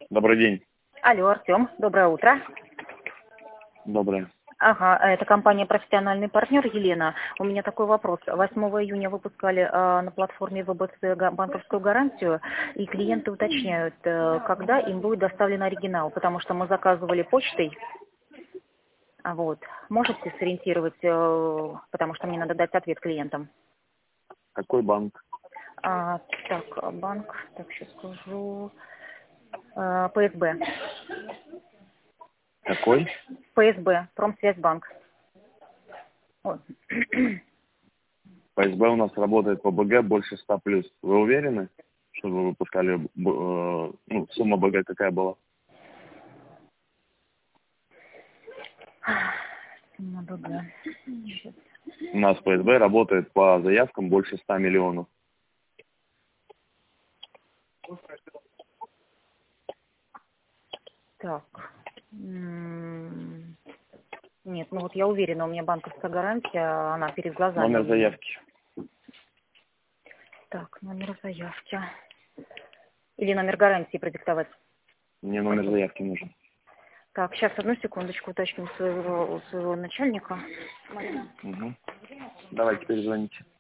Добрый день. Алло, Артем, доброе утро. Доброе. Ага, это компания «Профессиональный партнер» Елена. У меня такой вопрос. 8 июня выпускали на платформе ВБЦ банковскую гарантию, и клиенты уточняют, когда им будет доставлен оригинал, потому что мы заказывали почтой. Вот. Можете сориентировать, потому что мне надо дать ответ клиентам. Какой банк? Так, банк, так, сейчас скажу. ПСБ. Какой? ПСБ, Промсвязьбанк. Вот. ФСБ у нас работает по БГ больше 100+. Вы уверены, что вы выпускали, сумма БГ какая была? Сейчас. У нас ФСБ работает по заявкам больше 100 миллионов. Так. Нет, ну вот я уверена, у меня банковская гарантия, она перед глазами. Номер заявки. Так, номер заявки. Или номер гарантии продиктовать? Мне номер заявки нужен. Так, сейчас, одну секундочку, уточню у своего начальника. Угу. Давайте перезвоните.